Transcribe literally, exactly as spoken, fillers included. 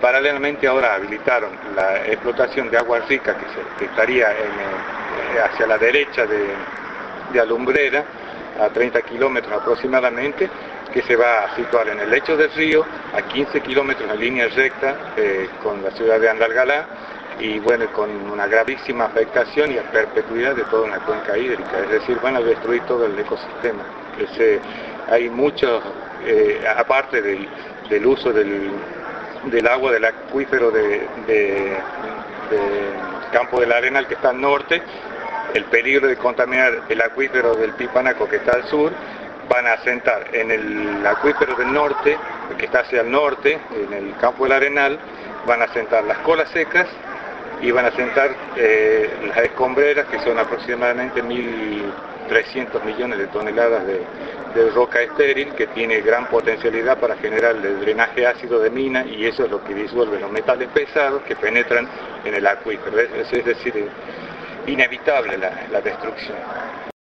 paralelamente ahora habilitaron la explotación de agua rica que, se, que estaría en, eh, hacia la derecha de, de Alumbrera, a treinta kilómetros aproximadamente, que se va a situar en el lecho del río, a quince kilómetros en línea recta eh, con la ciudad de Andalgalá, y bueno, con una gravísima afectación y a perpetuidad de toda una cuenca hídrica, es decir, van a destruir todo el ecosistema. Ese, hay muchos, eh, aparte del, del uso del, del agua del acuífero de, de, de Campo del Arenal, que está al norte, el peligro de contaminar el acuífero del Pipanaco, que está al sur. Van a asentar en el acuífero del norte, que está hacia el norte, en el Campo del Arenal, van a asentar las colas secas y van a asentar eh, las escombreras, que son aproximadamente mil trescientos millones de toneladas de, de roca estéril, que tiene gran potencialidad para generar el drenaje ácido de mina, y eso es lo que disuelve los metales pesados que penetran en el acuífero. Es, es decir, es inevitable la, la destrucción.